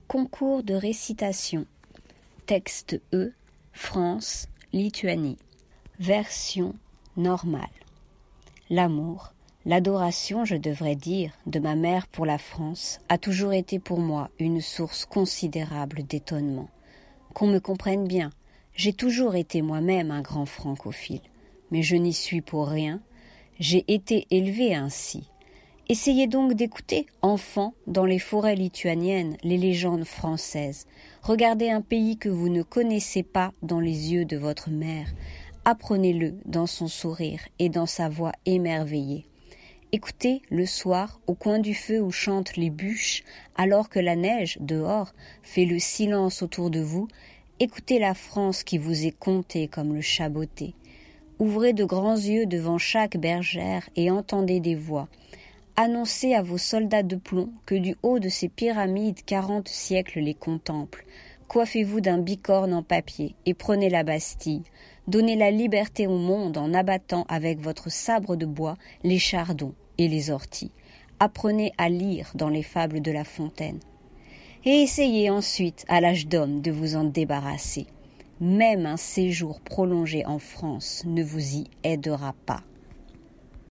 Concours de récitation. Texte E, France, Lituanie. Version normale. L'amour, l'adoration, je devrais dire, de ma mère pour la France a toujours été pour moi une source considérable d'étonnement. Qu'on me comprenne bien, j'ai toujours été moi-même un grand francophile, mais je n'y suis pour rien, j'ai été élevé ainsi. Essayez donc d'écouter, enfants, dans les forêts lituaniennes, les légendes françaises. Regardez un pays que vous ne connaissez pas dans les yeux de votre mère. Apprenez-le dans son sourire et dans sa voix émerveillée. Écoutez le soir, au coin du feu où chantent les bûches, alors que la neige, dehors, fait le silence autour de vous. Écoutez la France qui vous est contée comme le chaboté. Ouvrez de grands yeux devant chaque bergère et entendez des voix. Annoncez à vos soldats de plomb que du haut de ces pyramides 40 siècles les contemplent. Coiffez-vous d'un bicorne en papier et prenez la Bastille. Donnez la liberté au monde en abattant avec votre sabre de bois les chardons et les orties. Apprenez à lire dans les fables de La Fontaine. Et essayez ensuite, à l'âge d'homme, de vous en débarrasser. Même un séjour prolongé en France ne vous y aidera pas.